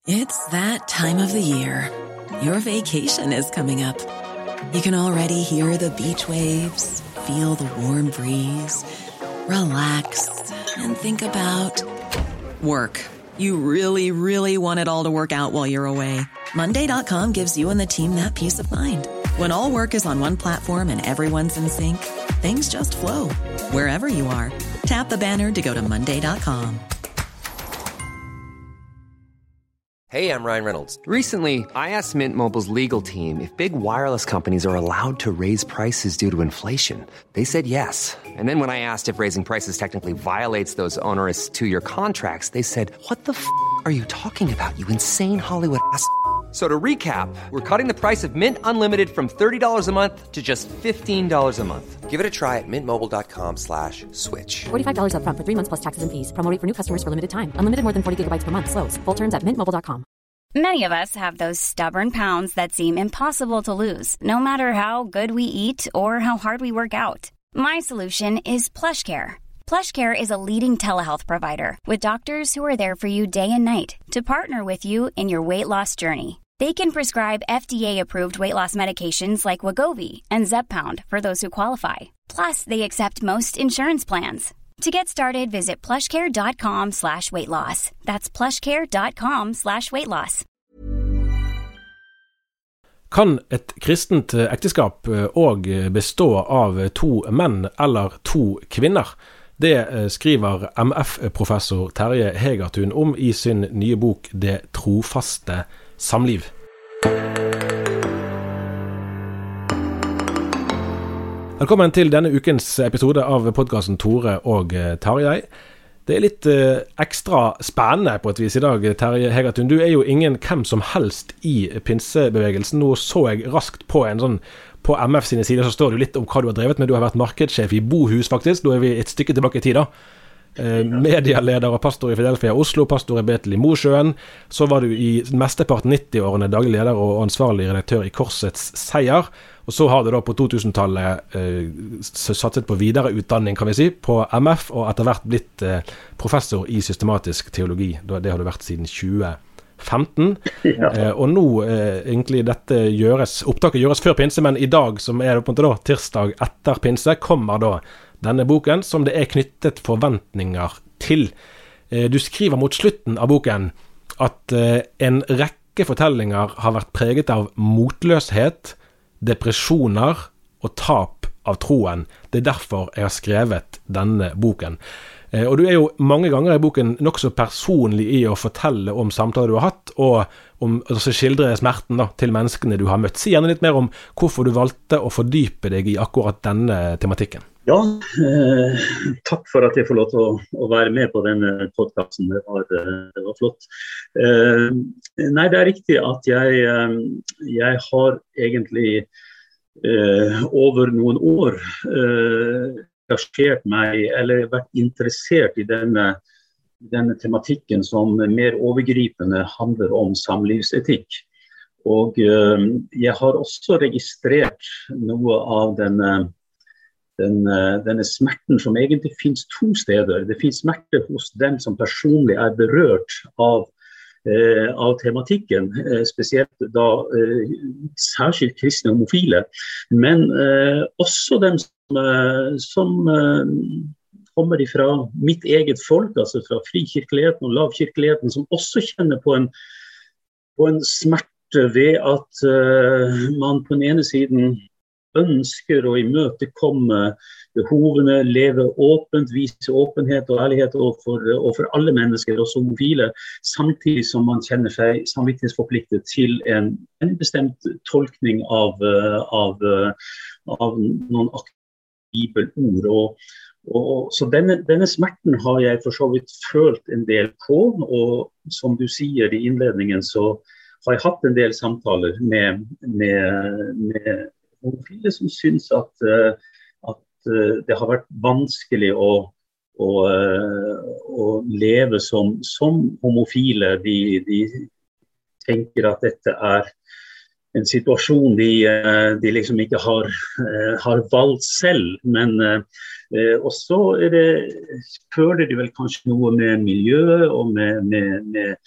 It's that time of the year. Your vacation is coming up. You can already hear the beach waves, feel the warm breeze, relax, and think about work. You really, really want it all to work out while you're away. Monday.com gives you and the team that peace of mind. When all work is on one platform and everyone's in sync, things just flow. Wherever you are, tap the banner to go to Monday.com. Hey, I'm Ryan Reynolds. Recently, I asked Mint Mobile's legal team if big wireless companies are allowed to raise prices due to inflation. They said yes. And then when I asked if raising prices technically violates those onerous two-year contracts, they said, "What the f*** are you talking about, you insane Hollywood ass?" So to recap, we're cutting the price of Mint Unlimited from $30 a month to just $15 a month. Give it a try at mintmobile.com/switch. $45 up front for 3 months plus taxes and fees. Promo rate for new customers for limited time. Unlimited more than 40 gigabytes per month. Slows full terms at mintmobile.com. Many of us have those stubborn pounds that seem impossible to lose, no matter how good we eat or how hard we work out. My solution is PlushCare. PlushCare is a leading telehealth provider with doctors who are there for you day and night to partner with you in your weight loss journey. They can prescribe FDA-approved weight loss medications like Wegovy and Zepbound for those who qualify. Plus, they accept most insurance plans. To get started, visit plushcare.com/weightloss. That's plushcare.com/weightloss. Kan et kristent ekteskap også bestå av to menn eller to kvinner? Det skriver MF-professor Terje Hegertun om I sin nye bok Det trofaste samliv. Velkommen til denne ukens episode av podcasten Tore og Tarjei. Det litt ekstra spennende på et vis I dag, Terje Hegertun. Du jo ingen hvem som helst I pinsebevegelsen. Nå så jeg raskt på en sånn, på MF sine sider så står det jo litt om hva du har drevet med. Du har vært markedssjef I Bohus faktisk. Nå vi et stykke tilbake I tid da. Medialeder og pastor I Filadelfia Oslo, pastor I Betel I Mosjøen. Så var du I mesteparten 90-årene daglig leder og ansvarlig redaktør I Korsets Seier. Og så har du da på 2000-tallet satset på videreutdanning, kan vi si, på MF, og etter hvert blitt professor I systematisk teologi. Det har du vært siden 2015. Ja. Og nå egentlig opptaket gjøres før pinse, men I dag, som på en måte da, tirsdag etter pinse, kommer da denne boken, som det knyttet forventninger til. Du skriver mot slutten av boken at en rekke fortellinger har vært preget av motløshet, depresjoner og tap av troen. Det derfor jeg har skrevet denne boken. Og du jo mange ganger I boken nok så personlig I å fortelle om samtaler du har hatt, og om altså skildre smerten da, til menneskene du har møtt. Si gjerne litt mer om hvorfor du valgte å fordype deg I akkurat denne tematikken. Ja, takk for at jeg får lov til å være med på denne podcasten. Det var flott. Nei, det riktig at jeg har egentlig over noen år engasjert meg, eller vært interessert I denne tematikken som mer overgripende handler om samlivsetikk. Og jeg har også registrert noe av denne smerten som egentlig finnes to steder. Det finnes smerte hos dem som personlig berørt av tematikken, spesielt da særskilt kristne homofile, men også dem som kommer ifra mitt eget folk, altså fra frikirkeligheten og lavkirkeligheten, som også kjenner på en smerte ved at man på den ene siden ønsker å imøtekomme behovene, leve åpent, vise åpenhet og ærlighet overfor alle mennesker, også homofile, samtidig som man kjenner seg samvittighetsforpliktet til en bestemt tolkning av noen bibelord. Og så denne smerten har jeg for så vidt følt en del på, og som du sier I innledningen, så har jeg hatt en del samtaler med homofile som synes at det har vært vanskelig å leve som homofile. De tenker at dette en situasjon de liksom ikke har valgt selv, men også føler de vel kanskje noe med miljøet og med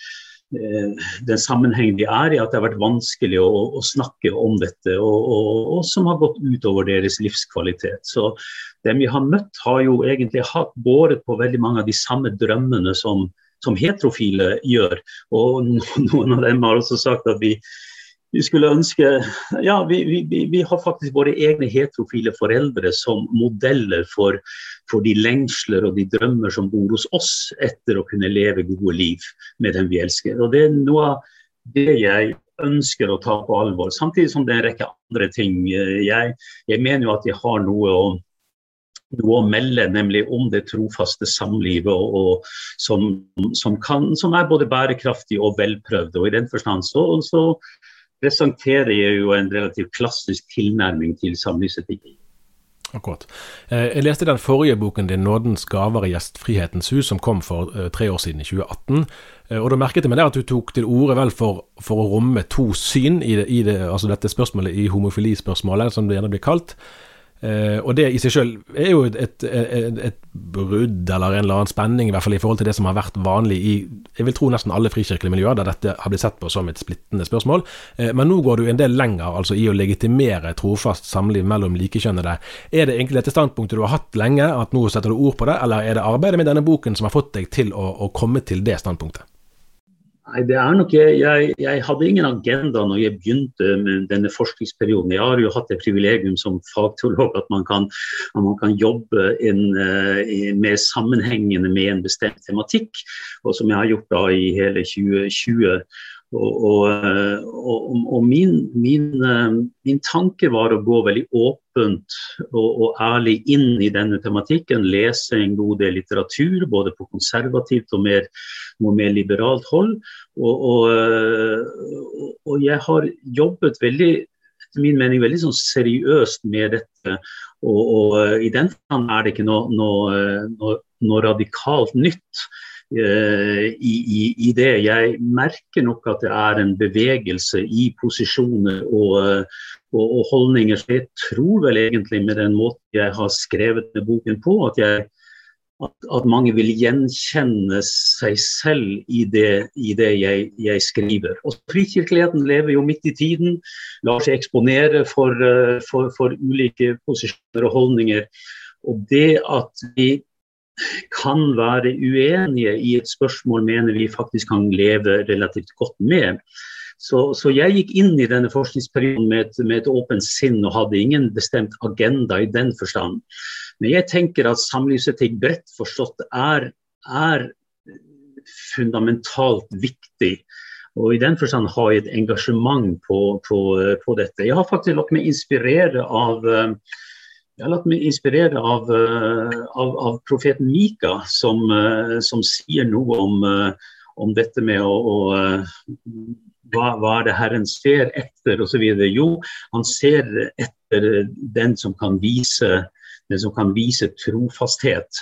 den sammenhengen de I, at det har vært vanskelig å snakke om dette, og som har gått ut over deres livskvalitet. Så dem vi har møtt har jo egentlig hatt båret på veldig mange av de samme drømmene som heterofile gjør, og noen av dem har også sagt at vi skulle ønske, ja, vi har faktisk våre egne heterofile foreldre som modeller for de lengsler og de drømmer som bor hos oss etter å kunne leve gode liv med den vi elsker. Og det noe av det jeg ønsker å ta på alvor, samtidig som det en rekke andre ting. Jeg mener jo at jeg har noe å melde, nemlig om det trofaste samlivet, og som både bærekraftig og velprøvd. Og i den forstand så presenterer jeg jo en relativt klassisk tilnærming til samlivsetikk. Akkurat. Jeg leste den forrige boken din, Nådens gaver I gjestfrihetens hus, som kom for 3 år siden, I 2018. Og da merket jeg meg der at du tok til orde vel for å romme 2 syn i det, altså dette spørsmålet I homofilispørsmålet, som det gjerne blir kalt. Og det I seg selv jo et brudd eller en eller annen spenning, I hvert fall I forhold til det som har vært vanlig I, jeg vil tro nesten alle frikirkelige miljøer, der dette har blitt sett på som et splittende spørsmål. Men nå går du en del lenger, altså I å legitimere trofast samliv mellom likekjønnede. Det egentlig dette standpunktet du har hatt lenge, at nå setter du ord på det, eller det arbeidet med denne boken som har fått deg til å komme til det standpunktet? Nei, det nok jeg hadde ingen agenda når jeg begynte med denne forskningsperioden. Jeg har jo hatt det privilegium som fagteolog at man kan jobbe med sammenhengene med en bestemt tematikk, og som jeg har gjort da I hele 2020. Og min tanke var å gå veldig åpent og ærlig inn I denne tematikken, lese en god del litteratur, både på konservativt og mer liberalt hold, og jeg har jobbet veldig, etter min mening, veldig sånn seriøst med dette, og I den forstand det ikke noe radikalt nytt. I det. Jeg merker nok at det en bevegelse I posisjoner og holdninger. Så jeg tror vel egentlig med den måten jeg har skrevet boken på, at mange vil gjenkjenne seg selv I det jeg skriver. Og frikirkeligheten lever jo midt I tiden, lar seg eksponere for ulike posisjoner og holdninger. Og det at vi kan være uenige I et spørsmål, mener vi faktisk kan leve relativt godt med. Så jeg gikk inn I denne forskningsperioden med et åpent sinn og hadde ingen bestemt agenda I den forstand. Men jeg tenker at samlivsetikk bredt forstått fundamentalt viktig. Og I den forstand har jeg et engasjement på dette. Jeg har faktisk latt meg inspirere av profeten Mika, som sier noe om dette med hva det Herren ser etter, og så videre. Jo, han ser etter den som kan vise trofasthet,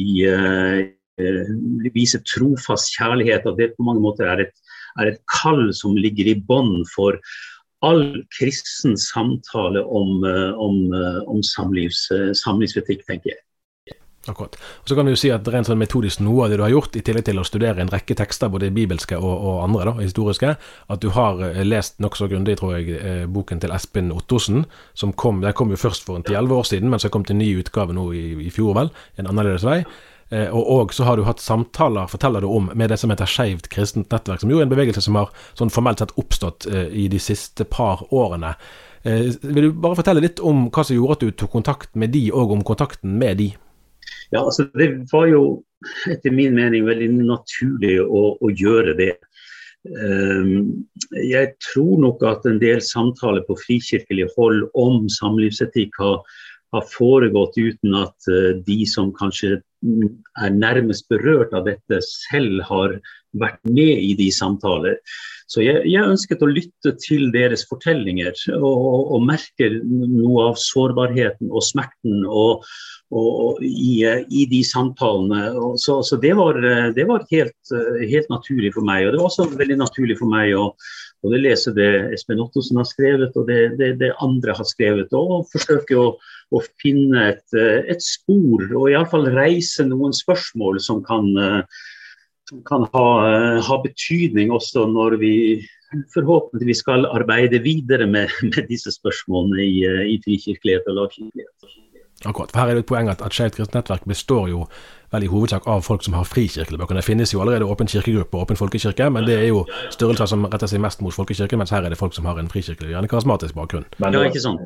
vise trofast kjærlighet, og det på mange måter et kall som ligger I bånd for all kristen samtale om samlivsetikk, tenker jeg. Akkurat. Og så kan du jo si at det en sånn metodisk noe av det du har gjort, I tillegg til å studere en rekke tekster, både bibelske og andre, historiske, at du har lest nok så grundig, tror jeg, boken til Espen Ottosen, den kom jo først for 10-11 år siden, men så kom til en ny utgave nå I fjor vel, en annerledes vei. Og så har du hatt samtaler, forteller du om, med det som heter Skjevt kristent nettverk, som jo en bevegelse som har sånn formelt sett oppstått I de siste par årene. Vil du bare fortelle litt om hva som gjorde at du tok kontakt med de, og om kontakten med de? Ja, altså det var jo etter min mening veldig naturlig å gjøre det. Jeg tror nok at en del samtaler på frikirkelig hold om samlivsetikk har foregått uten at de som kanskje nærmest berørt av dette selv har vært med I de samtaler. Så jeg ønsket å lytte til deres fortellinger og merker noe av sårbarheten og smerten og I de samtalene. Så det var helt naturlig for meg, og det var også veldig naturlig for meg å både lese det Espen Ottosen har skrevet og det andre har skrevet, og forsøke å finne et spor, og I alle fall reise noen spørsmål som kan kan ha betydning også når vi forhåpentligvis skal arbeide videre med disse spørsmålene i frikirkelighet og lavkirkelighet. Akkurat, for her det et poeng at Skeivt kristent nettverk består jo vel i hovedsak av folk som har frikirkelige bøker. Det finnes jo allerede åpen kirkegruppe og åpen folkekirke, men det jo størrelser som retter seg mest mot folkekirke, mens her det folk som har en frikirkelig, gjerne karismatisk bakgrunn. Ja, ikke sant.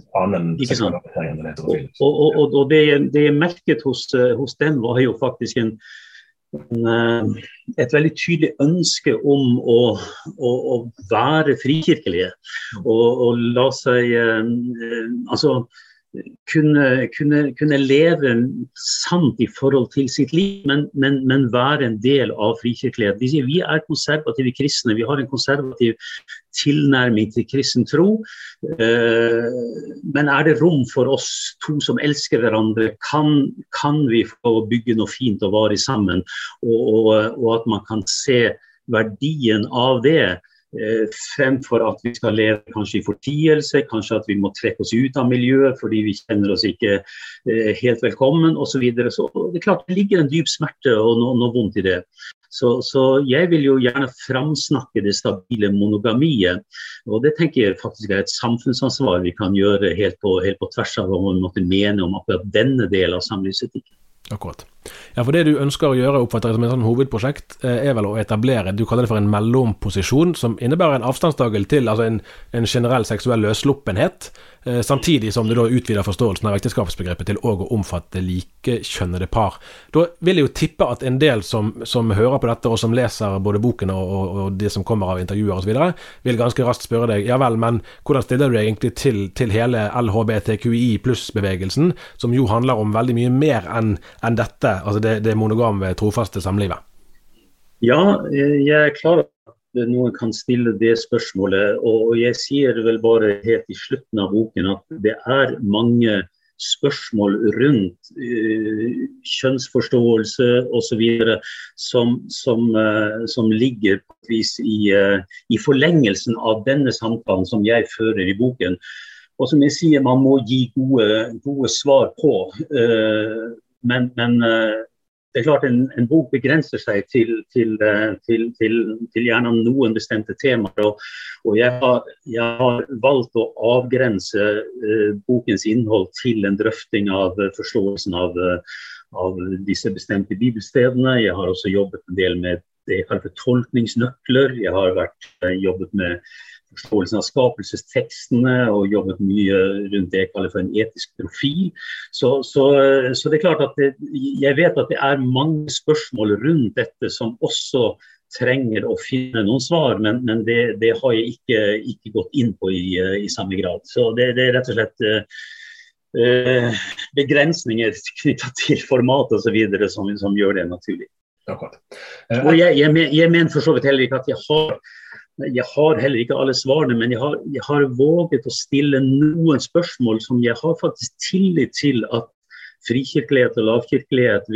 Og det jeg merket hos dem var jo faktisk et veldig tydelig ønske om å være frikirkelige og la seg kunne leve sant i forhold til sitt liv, men være en del av frikirkelighet. De sier vi konservative kristne, vi har en konservativ tilnærming til kristen tro, men det rom for oss to som elsker hverandre? Kan vi få bygge noe fint og varig sammen, og at man kan se verdien av det, fremfor at vi skal leve kanskje i fortielse, kanskje at vi må trekke oss ut av miljøet fordi vi kjenner oss ikke helt velkommen og så videre. Så det klart det ligger en dyp smerte og noe vondt i det. Så jeg vil jo gjerne framsnakke det stabile monogamiet, og det tenker jeg faktisk et samfunnsansvar vi kan gjøre helt på tvers av hva man måtte mene om akkurat denne delen av samlivsetikken. Akkurat. Ja, for det du ønsker å gjøre, oppfatter jeg som en sånn hovedprosjekt, vel å etablere, du kaller det for en mellomposisjon, som innebærer en avstandstagel til altså en generell seksuell løsluppenhet, samtidig som du da utvider forståelsen av ekteskapsbegrepet til også å omfatte likekjønnede par. Da vil jeg jo tippe at en del som hører på dette, og som leser både boken og det som kommer av intervjuer og så videre, vil ganske raskt spørre deg, ja vel, men hvordan stiller du deg egentlig til hele LHBTQI pluss-bevegelsen, som jo handler om veldig mye mer enn dette, altså det monogame, trofaste samlivet? Ja, jeg klar at noen kan stille det spørsmålet, og jeg sier vel bare helt i slutten av boken at det mange spørsmål rundt kjønnsforståelse og så videre som ligger på et vis i forlengelsen av denne samtalen som jeg fører i boken. Og som jeg sier, man må gi gode svar på, men det klart en bok begrenser seg til gjerne noen bestemte temaer, og jeg har valgt å avgrense bokens innhold til en drøfting av forståelsen av disse bestemte bibelstedene. Jeg har også jobbet en del med det jeg kaller for tolkningsnøkler. Jeg har jobbet med forståelsen av skapelsestekstene og jobbet mye rundt det jeg kaller for en etisk profil. Så det klart at jeg vet at det mange spørsmål rundt dette som også trenger å finne noen svar, men det har jeg ikke gått inn på i samme grad. Så det rett og slett begrensninger knyttet til format og så videre som gjør det naturlig. Akkurat. Og jeg mener for så vidt heller ikke at jeg har heller ikke alle svarene, men jeg har våget å stille noen spørsmål som jeg har faktisk tillit til at frikirkelighet og lavkirkelighet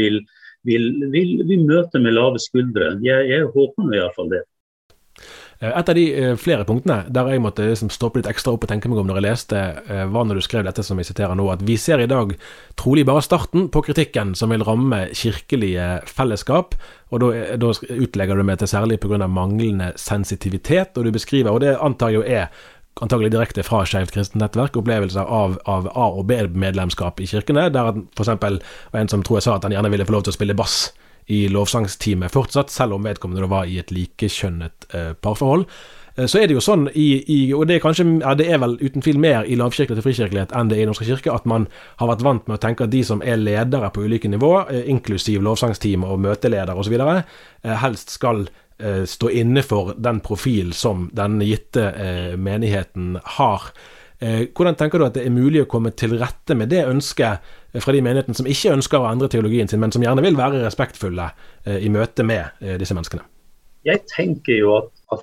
vil møte med lave skuldre. Jeg håper nå i hvert fall det. Et av de flere punktene der jeg måtte stoppe litt ekstra opp og tenke meg om når jeg leste, var når du skrev dette som jeg siterer nå, at vi ser i dag trolig bare starten på kritikken som vil ramme kirkelige fellesskap, og da utlegger du med til særlig på grunn av manglende sensitivitet, og du beskriver, og det antar jo antagelig direkte fra Skeivt kristent nettverk, opplevelser av A- og B-medlemskap i kirkene, der for eksempel var en som tror jeg sa at han gjerne ville få lov til å spille bass i lovsangsteamet fortsatt, selv om vedkommende var i et likekjønnet parforhold. Så det jo sånn, og det det vel uten tvil mer i lavkirkelighet og frikirkelighet enn det i Norske kirke, at man har vært vant med å tenke at de som ledere på ulike nivå, inklusiv lovsangsteam og møteleder og så videre, helst skal stå inne for den profil som den gitte menigheten har. Hvordan tenker du at det mulig å komme til rette med det ønsket fra de menighetene som ikke ønsker å endre teologien sin, men som gjerne vil være respektfulle i møte med disse menneskene? Jeg tenker jo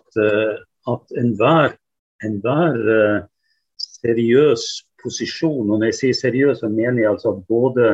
at enhver seriøs posisjon, og når jeg sier seriøs, så mener jeg altså både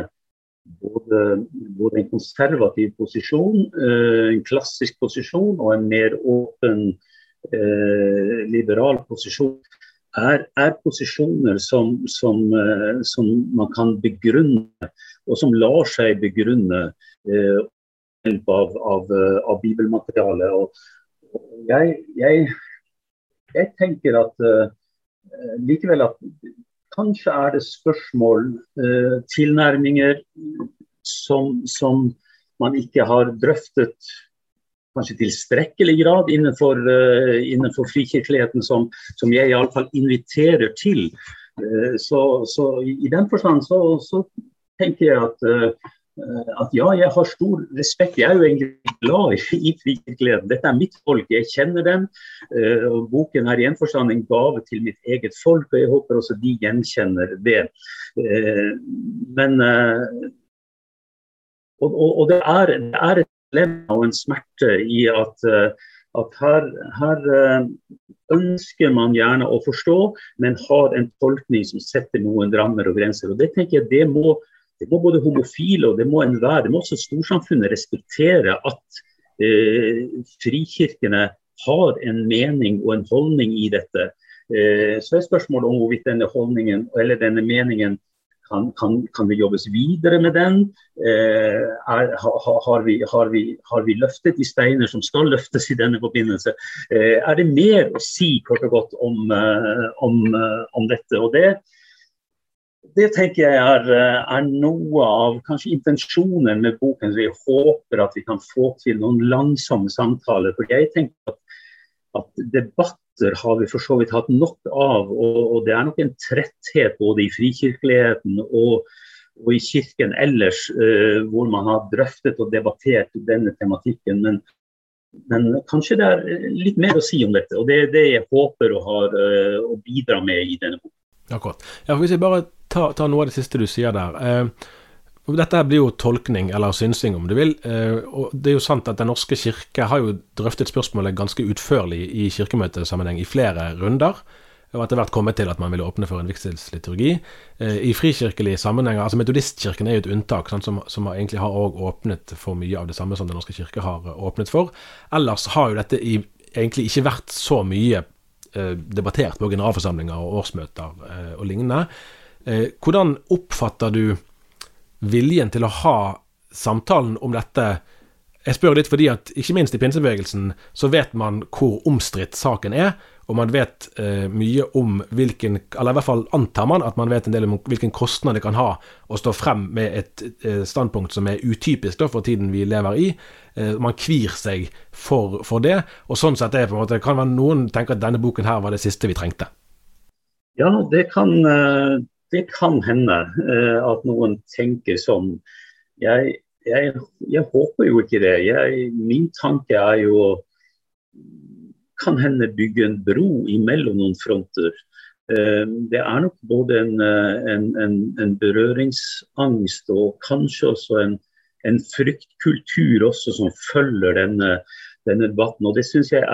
en konservativ posisjon, en klassisk posisjon og en mer åpen, liberal posisjon, posisjoner som man kan begrunne, og som lar seg begrunne hjelp av bibelmateriale. Og jeg tenker at likevel at kanskje det spørsmål, tilnærminger som man ikke har drøftet kanskje tilstrekkelig grad innenfor frikirkeligheten som jeg I alle fall inviterer til. Så I den forstand så tenker jeg at ja, jeg har stor respekt. Jeg jo egentlig glad I frikirkeligheten. Dette mitt folk, jeg kjenner dem. Og boken I en forstand en gave til mitt eget folk, og jeg håper også de gjenkjenner det. Men og det et dilemma og en smerte I at her ønsker man gjerne å forstå, men har en tolkning som setter noen rammer og grenser. Og det tenker jeg, det må både homofile og det må også storsamfunnet respektere at frikirkene har en mening og en holdning I dette. Så spørsmålet om hvorvidt denne holdningen eller denne meningen kan det jobbes videre med den? Har vi løftet de steiner som skal løftes I denne forbindelse? Det mer å si kort og godt om dette? Og det tenker jeg noe av kanskje intensjonen med boken, så jeg håper at vi kan få til noen langsomme samtaler, for jeg tenker at debatter har vi for så vidt hatt nok av, og det nok en tretthet både I frikirkeligheten og I kirken ellers, hvor man har drøftet og debattert denne tematikken, men kanskje det litt mer å si om dette, og det det jeg håper å bidra med I denne boken. Akkurat. Ja, hvis jeg bare ta noe av det siste du sier der. Dette blir jo tolkning eller synsing om du vil, og det jo sant at den norske kirke har jo drøftet spørsmålet ganske utførlig I kirkemøtesammenheng I flere runder, og etter hvert kommet til at man ville åpne for en vigselsliturgi. I frikirkelig sammenheng, altså metodistkirken jo et unntak, sant, som egentlig har også åpnet for mye av det samme som den norske kirke har åpnet for. Ellers har jo dette egentlig ikke vært så mye debattert på generalforsamlinger og årsmøter og lignende. Hvordan oppfatter du viljen til å ha samtalen om dette? Jeg spør litt fordi at ikke minst I pinsebevegelsen så vet man hvor omstridt saken og man vet mye om eller I hvert fall antar man at man vet en del om hvilken kostnad det kan ha å stå frem med et standpunkt som utypisk da, for tiden vi lever I. Man kvir seg for det, og sånn sett på en måte, kan man noen tenke at denne boken her var det siste vi trengte? Ja, det kan hende at noen tenker sånn. Jeg håper jo ikke det. Min tanke jo kan hende bygge en bro imellom noen fronter. Det nok både en berøringsangst og kanskje også en fryktkultur også som følger denne debatten. Og det synes jeg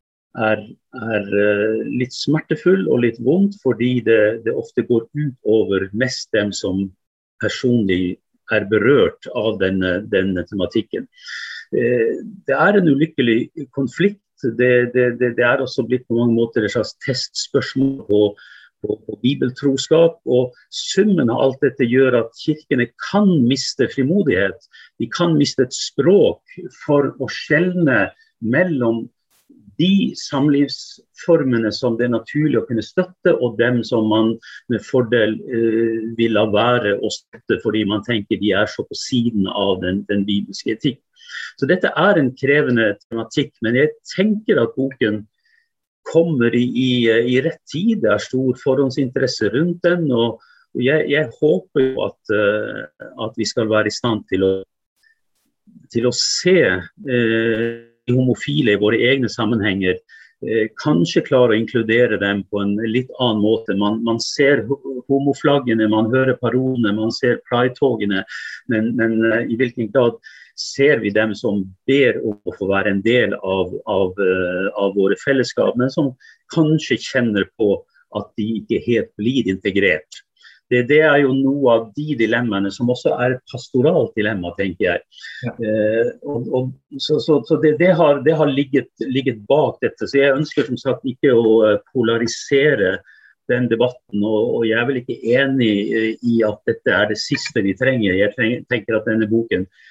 litt smertefull og litt vondt, fordi det ofte går ut over mest dem som personlig berørt av denne tematikken. Det en ulykkelig konflikt. Det også blitt på mange måter et slags testspørsmål på bibeltroskap, og summen av alt dette gjør at kirkene kan miste frimodighet. De kan miste et språk for å skjelne mellom de samlivsformene som det naturlig å kunne støtte, og dem som man med fordel vil la være å støtte, fordi man tenker de så på siden av den bibelske etikk. Så dette en krevende tematikk, men jeg tenker at boken kommer I rett tid. Det stor forhåndsinteresse rundt den, og jeg håper jo at vi skal være I stand til å se homofile I våre egne sammenhenger, kanskje klare å inkludere dem på en litt annen måte. Man ser homoflaggene, man hører parolene, man ser pride-togene, men I hvilken grad ser vi dem som ber om å få være en del av våre fellesskap, men som kanskje kjenner på at de ikke helt blir integrert. Det jo noe av de dilemmaene som også et pastoralt dilemma, tenker jeg. Ja. Så det har ligget bak dette, så jeg ønsker som sagt ikke å polarisere den debatten, og jeg vel ikke enig I at dette det siste vi trenger. Jeg tenker at denne boken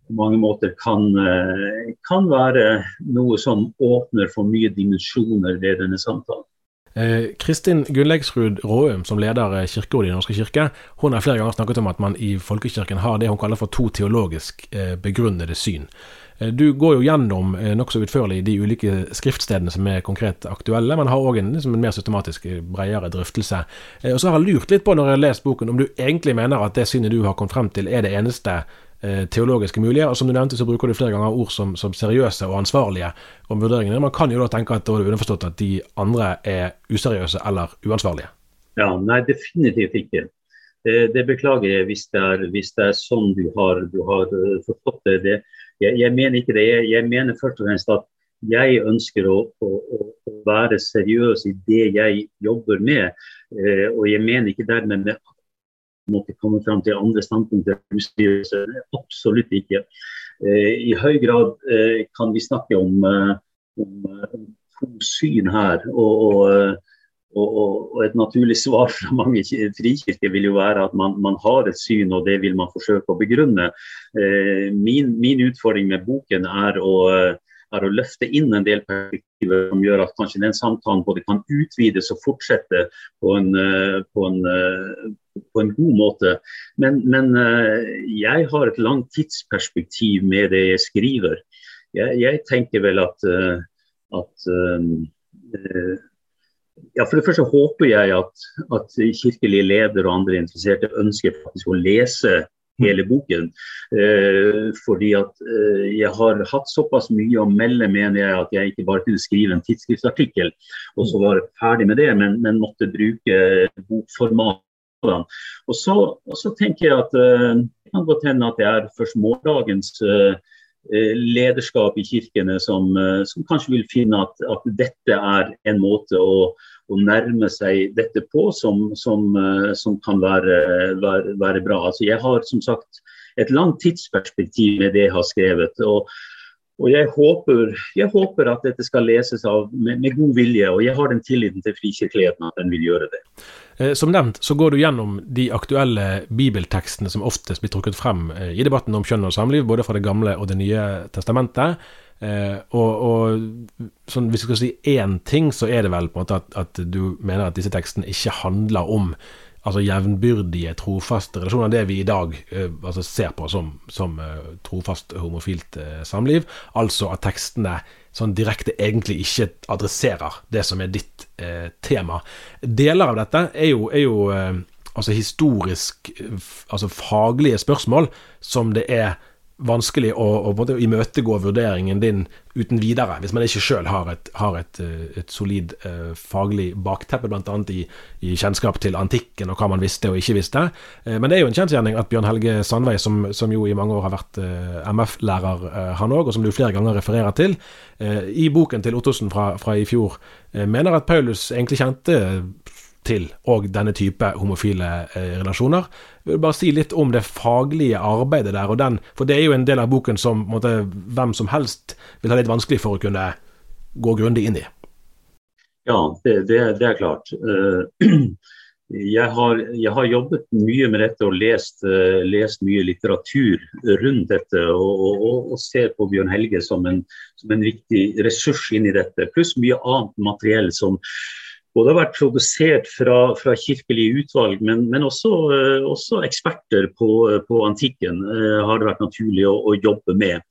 på mange måter kan være noe som åpner for mye dimensjoner ved denne samtalen. Kristin Gunnlegsrud Råum, som leder Kirkerådet i Den norske kirke, hun har flere ganger snakket om at man i folkekirken har det hun kaller for 2 teologisk begrunnede syn. Du går jo gjennom nok så utførlig de ulike skriftstedene som konkret aktuelle, men har også en mer systematisk, bredere drøftelse. Og så har jeg lurt litt på når jeg har lest boken, om du egentlig mener at det synet du har kommet frem til det eneste teologiske mulige, og som du nevnte så bruker du flere ganger ord som seriøse og ansvarlige om vurderingene. Man kan jo da tenke at det er underforstått at de andre useriøse eller uansvarlige. Ja, nei, definitivt ikke. Det beklager jeg hvis det sånn du har forstått det. Jeg mener ikke det. Jeg mener først og fremst at jeg ønsker å være seriøs i det jeg jobber med, og jeg mener ikke dermed med måtte komme frem til andre standpunkter. Absolutt ikke. I høy grad kan vi snakke om 2 syn her, og et naturlig svar fra mange frikirker vil jo være at man har et syn, og det vil man forsøke å begrunne. Min utfordring med boken er å løfte inn en del perspektiver som gjør at kanskje den samtalen både kan utvides og fortsette på en god måte. Men jeg har et langt tidsperspektiv med det jeg skriver. Jeg tenker vel at for det første håper jeg at kirkelige ledere og andre interesserte ønsker faktisk å lese hele boken, fordi at jeg har hatt såpass mye å melde, mener jeg, at jeg ikke bare kunne skrive en tidsskriftsartikkel, og så var jeg ferdig med det, men måtte bruke bokformat. Og så tenker jeg at det kan godt hende at det først morgendagens lederskap i kirkene som kanskje vil finne at dette en måte å nærme seg dette på som kan være bra. Altså jeg har som sagt et langt tidsperspektiv med det jeg har skrevet, og jeg håper at dette skal leses med god vilje, og jeg har den tilliten til frikirkeligheten at den vil gjøre det. Som nevnt så går du gjennom de aktuelle bibeltekstene som oftest blir trukket frem i debatten om kjønn og samliv, både fra det gamle og det nye testamentet. Og sånn, hvis jeg skal si én ting, så det vel på en måte at du mener at disse tekstene ikke handler om jevnbyrdige, trofaste relasjoner, det vi i dag ser på som trofast homofilt samliv, altså at tekstene sånn direkte egentlig ikke adresserer det som ditt tema. Deler av dette er jo historisk, faglige spørsmål som det vanskelig å imøtegå vurderingen din uten videre, hvis man ikke selv har et solid faglig bakteppe, blant annet i kjennskap til antikken og hva man visste og ikke visste. Men det jo en kjensgjerning at Bjørn Helge Sandvei, som jo i mange år har vært MF-lærer han også, og som du flere ganger refererer til, i boken til Ottosen fra i fjor, mener at Paulus egentlig kjente til og denne type homofile relasjoner. Jeg vil bare si litt om det faglige arbeidet der, for det jo en del av boken som hvem som helst vil ha litt vanskelig for å kunne gå grundig inn i. Ja, det klart. Jeg har jobbet mye med dette og lest mye litteratur rundt dette, og ser på Bjørn Helge som en viktig ressurs inn i dette, pluss mye annet materiell som både har vært produsert fra kirkelige utvalg, men også eksperter på antikken har det vært naturlig å jobbe med.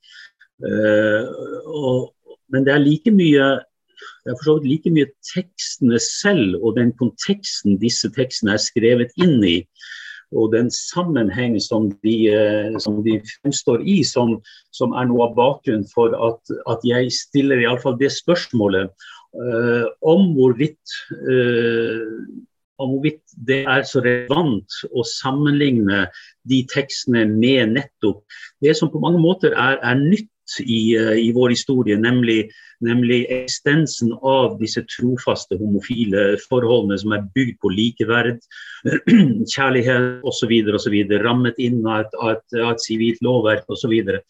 Men det like mye, det for så vidt like mye tekstene selv og den konteksten disse tekstene skrevet inn i, og den sammenheng som de fremstår i, som noe av bakgrunnen for at jeg stiller i alle fall det spørsmålet om hvorvidt det så relevant å sammenligne de tekstene med nettopp det som på mange måter nytt i vår historie, nemlig eksistensen av disse trofaste homofile forholdene som bygd på likeverd, kjærlighet og så videre, rammet inn av et sivilt lovverk og så videre.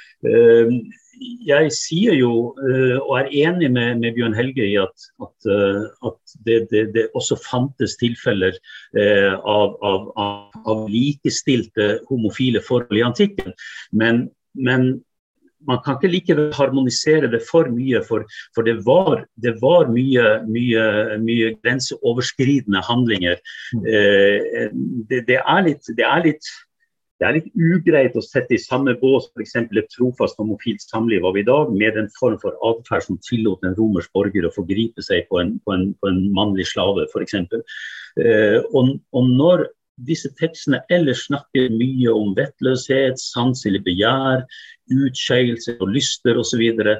Jeg sier jo, og enig med Bjørn Helge i at det også fantes tilfeller av likestilte homofile forhold i antikken, men men man kan ikke likevel harmonisere det for mye, for det var mye grenseoverskridende handlinger. Det er litt ugreit å sette I samme bås for eksempel et trofast homofilt samliv av I dag, med en form for adferd som tillot en romersk borger å forgripe seg på en mannlig slave, for eksempel. Og når disse tekstene ellers snakker mye om vettløshet, sanselig begjær, utskeielse og lyster og så videre,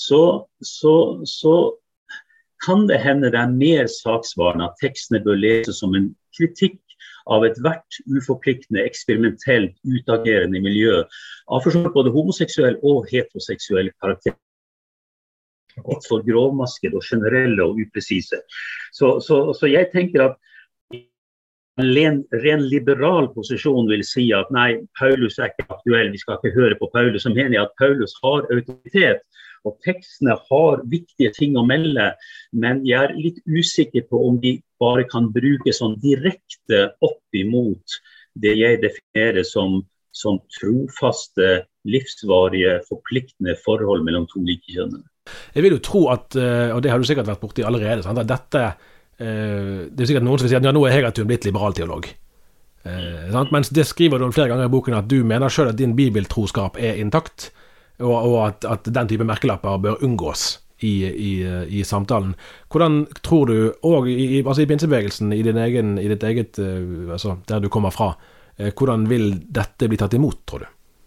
så kan det hende det mer saksvarende at tekstene bør leses som en kritikk av et hvert uforpliktende, eksperimentelt, utagerende miljø, av forstått både homoseksuell og heteroseksuell karakter. Litt for grovmasket og generelle og upresise. Så jeg tenker at en ren liberal posisjon vil si at nei, Paulus ikke aktuell, vi skal ikke høre på Paulus, så mener jeg at Paulus har autoritet, og tekstene har viktige ting å melde, men jeg litt usikker på om de bare kan bruke sånn direkte opp imot det jeg definerer som trofaste, livsvarige, forpliktende forhold mellom to likekjønnede. Jeg vil jo tro at, og det har du sikkert vært borti allerede, sant, at dette det sikkert noen som vil si at ja, nå Hegatun blitt liberalteolog. Mens det skriver du flere ganger I boken at du mener selv at din bibeltroskap intakt, og at den type merkelapper bør unngås I samtalen. Hvordan tror du, og I pinsebevegelsen, I ditt eget, altså der du kommer fra, hvordan vil dette bli tatt imot, tror du?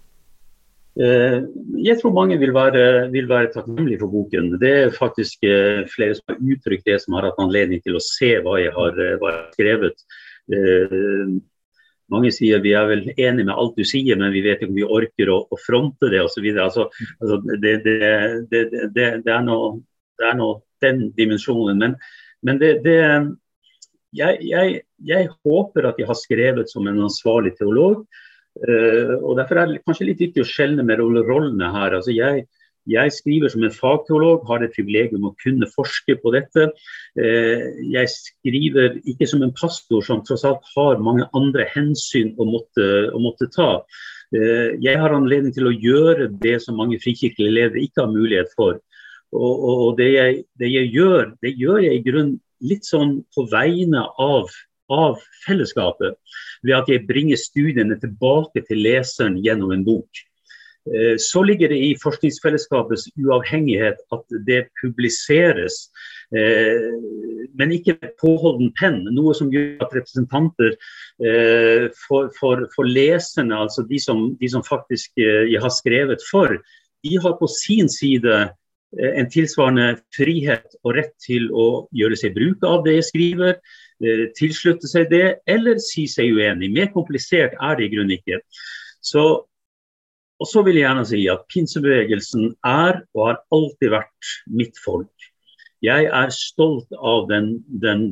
Jeg tror mange vil være takknemlige for boken. Det faktisk flere som har uttrykt det, som har hatt anledning til å se hva jeg har skrevet. Mange sier vi vel enige med alt du sier, men vi vet ikke om vi orker å fronte det og så videre. Altså det noe den dimensjonen, men jeg håper at jeg har skrevet som en ansvarlig teolog, og derfor det kanskje litt viktig å skjelne med rollene her. Altså jeg skriver som en fagteolog, har det privilegium å kunne forske på dette. Jeg skriver ikke som en pastor som tross alt har mange andre hensyn å måtte ta. Jeg har anledning til å gjøre det som mange frikirkelige ledere ikke har mulighet for. Og det jeg gjør jeg I grunn litt sånn på vegne av fellesskapet, ved at jeg bringer studiene tilbake til leseren gjennom en bok. Så ligger det I forskningsfellesskapets uavhengighet at det publiseres, men ikke med påholden penn, noe som gjør at representanter for leserne, altså de som faktisk jeg har skrevet for, de har på sin side en tilsvarende frihet og rett til å gjøre seg bruk av det jeg skriver, tilslutte seg det, eller si seg uenig. Mer komplisert det I grunnen ikke. Og så vil jeg gjerne si at pinsebevegelsen og har alltid vært mitt folk. Jeg stolt av den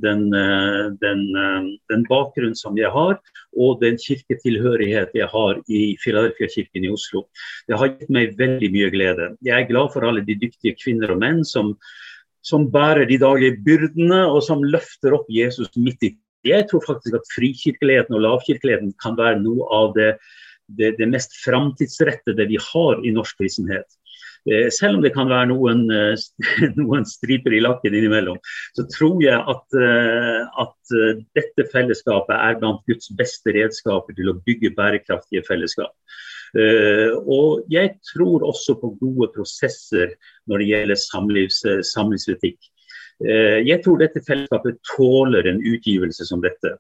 bakgrunn som jeg har, og den kirketilhørighet jeg har I Philadelphia-kirken I Oslo. Det har gitt meg veldig mye glede. Jeg glad for alle de dyktige kvinner og menn som bærer de daglige byrdene, og som løfter opp Jesus midt I. Jeg tror faktisk at frikirkeligheten og lavkirkeligheten kan være noe av det mest framtidsrettede vi har I norsk kristenhet. Selv om det kan være noen striper I lakken innimellom, så tror jeg at dette fellesskapet blant Guds beste redskaper til å bygge bærekraftige fellesskap. Og jeg tror også på gode prosesser når det gjelder samlivsetikk. Jeg tror dette fellesskapet tåler en utgivelse som dette.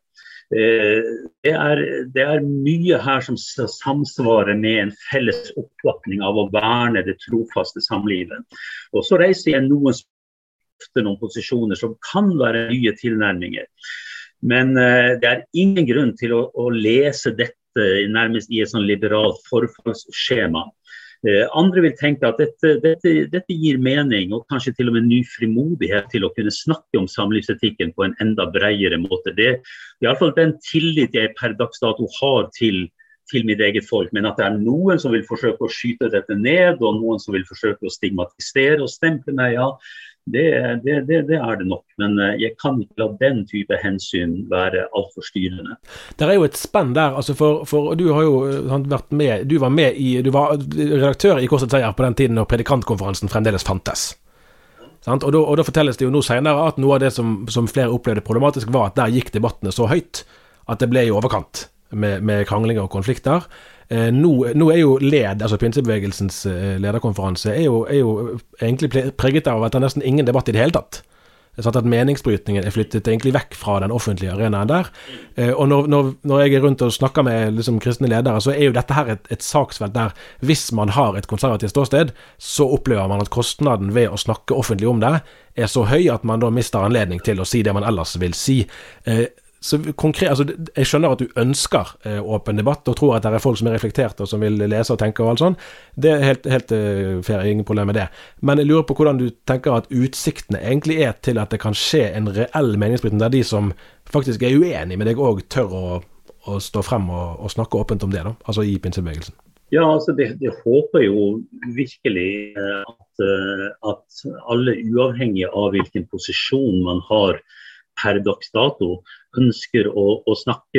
Det mye her som samsvarer med en felles oppfatning av å verne det trofaste samlivet. Og så reiser jeg noen posisjoner som kan være nye tilnærminger. Men det ingen grunn til å lese dette nærmest I et sånn liberalt forfallsskjema. Andre vil tenke at dette gir mening, og kanskje til og med ny frimodighet til å kunne snakke om samlivsetikken på en enda bredere måte. Det I alle fall den tillit jeg per dags dato har til mitt eget folk, men at det noen som vil forsøke å skyte dette ned, og noen som vil forsøke å stigmatisere og stemple meg, ja, Det det nok, men jeg kan ikke la den type hensyn være alt for styrende. Det jo et spenn der, altså for du har jo vært med, du var redaktør i Korsets Seier på den tiden når predikantkonferansen fremdeles fantes. Og da fortelles det jo nå senere at noe av det som flere opplevde problematisk var at der gikk debattene så høyt at det ble i overkant med kranglinger og konflikter. Nå jo LED, altså Pinsebevegelsens lederkonferanse, er jo egentlig preget av at det nesten ingen debatt i det hele tatt. Sånn at meningsbrytningen flyttet egentlig vekk fra den offentlige arenaen der. Og når jeg rundt og snakker med liksom, kristne ledere, så jo dette her et saksfelt der hvis man har et konservativt ståsted, så opplever man at kostnaden ved å snakke offentlig om det så høy at man da mister anledning til å si det man ellers vil si. Så konkret, altså, jeg skjønner at du ønsker åpen debatt og tror at det folk som reflekterte og som vil lese og tenke og alt sånn. Det helt fair, ingen problem med det. Men jeg lurer på hvordan du tenker at utsiktene egentlig til at det kan skje en reell meningsbrytning der de som faktisk uenige med deg også tør å stå frem og snakke åpent om det da, altså i pinsebevegelsen. Ja, altså det håper jo virkelig at alle uavhengig av hvilken posisjon man har per dags dato ønsker å snakke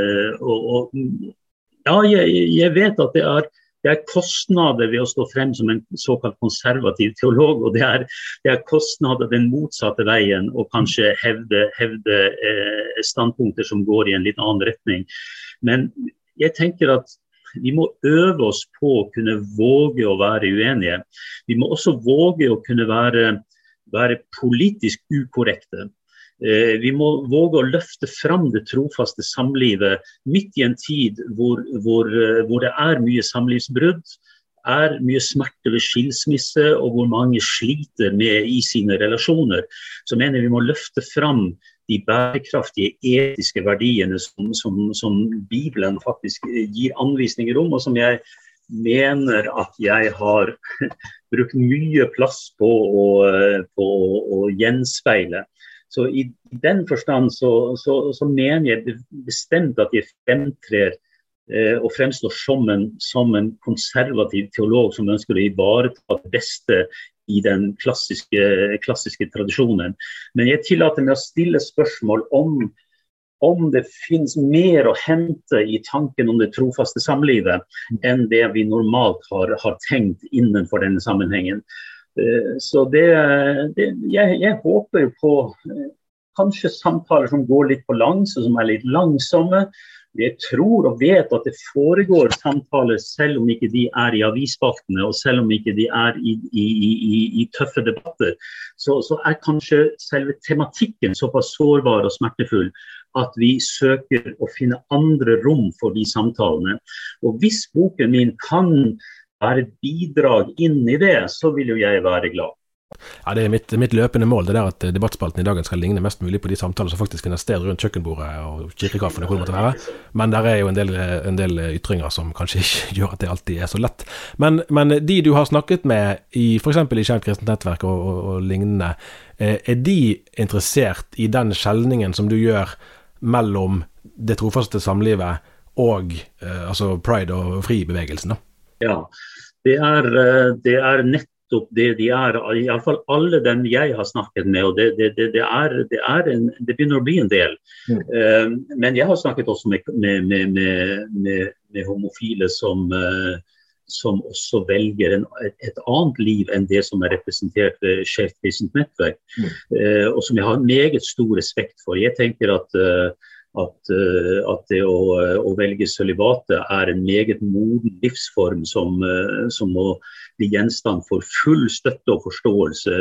ja, jeg vet at det kostnader ved å stå frem som en såkalt konservativ teolog, og det kostnader den motsatte veien og kanskje hevde standpunkter som går i en litt annen retning. Men jeg tenker at vi må øve oss på å kunne våge å være uenige. Vi må også våge å kunne være politisk ukorrekte. Vi må våge å løfte fram det trofaste samlivet midt i en tid hvor det mye samlivsbrudd, mye smerte ved skilsmisse og hvor mange sliter med i sine relasjoner. Så mener vi må løfte fram de bærekraftige etiske verdiene som Bibelen faktisk gir anvisninger om, og som jeg mener at jeg har brukt mye plass på å gjenspeile. Så i den forstand så mener jeg bestemt at jeg fremtrer og fremstår som en konservativ teolog som ønsker å ivareta det beste i den klassiske tradisjonen. Men jeg tillater meg å stille spørsmål om det finnes mer å hente i tanken om det trofaste samlivet enn det vi normalt har tenkt innenfor denne sammenhengen. Så jeg håper jo på kanskje samtaler som går litt på langs og som litt langsomme. Jeg tror og vet at det foregår samtaler selv om ikke de i avisspaltene og selv om ikke de i tøffe debatter. Så kanskje selve tematikken såpass sårbar og smertefull at vi søker å finne andre rom for de samtalene. Og hvis boken min kan være et bidrag inn i det, så vil jo jeg være glad. Ja, det mitt løpende mål, det at debattspalten i dagen skal ligne mest mulig på de samtaler som faktisk finner sted rundt kjøkkenbordet og kirkekaffen og hvor det måtte være. Men der jo en del ytringer som kanskje ikke gjør at det alltid så lett. Men de du har snakket med, for eksempel i Kjent Kristent Nettverk og lignende, de interessert i den skjelningen som du gjør mellom det trofaste samlivet og altså pride og fri-bevegelsen da? Ja, det nettopp det de i alle fall alle dem jeg har snakket med, og det begynner å bli en del. Men jeg har snakket også med homofile som også velger et annet liv enn det som representert ved Kjent Kristent Nettverk, og som jeg har meget stor respekt for. Jeg tenker at det å velge sølibatet en meget moden livsform som må bli gjenstand for full støtte og forståelse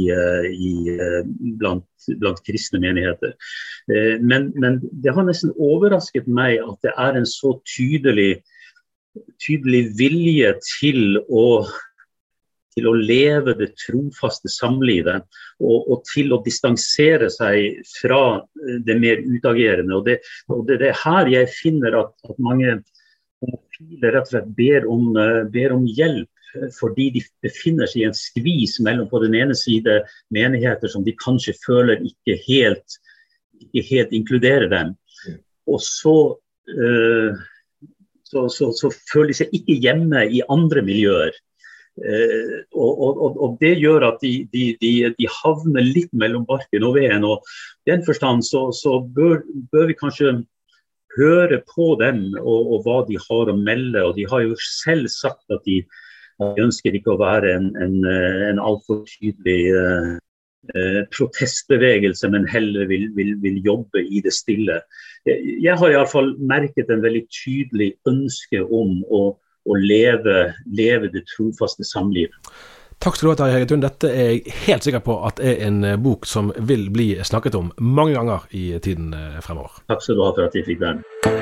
blant kristne menigheter. Men det har nesten overrasket meg at det en så tydelig vilje til å leve det trofaste samlivet og til å distansere seg fra det mer utagerende. Og det her jeg finner at mange homofile rett og slett ber om hjelp fordi de befinner seg i en skvis mellom på den ene side menigheter som de kanskje føler ikke helt inkluderer dem. Og så føler de seg ikke hjemme i andre miljøer. Og det gjør at de havner litt mellom barken og veden, og i den forstand så bør vi kanskje høre på dem og hva de har å melde, og de har jo selv sagt at de ønsker ikke å være en alt for tydelig protestbevegelse, men heller vil jobbe i det stille. Jeg har i alle fall merket en veldig tydelig ønske om å leve det trofaste samliv. Takk skal du ha, Terje Hegetun. Dette er jeg helt sikker på at er en bok som vil bli snakket om mange ganger i tiden fremover. Takk skal du ha for at jeg fikk være med.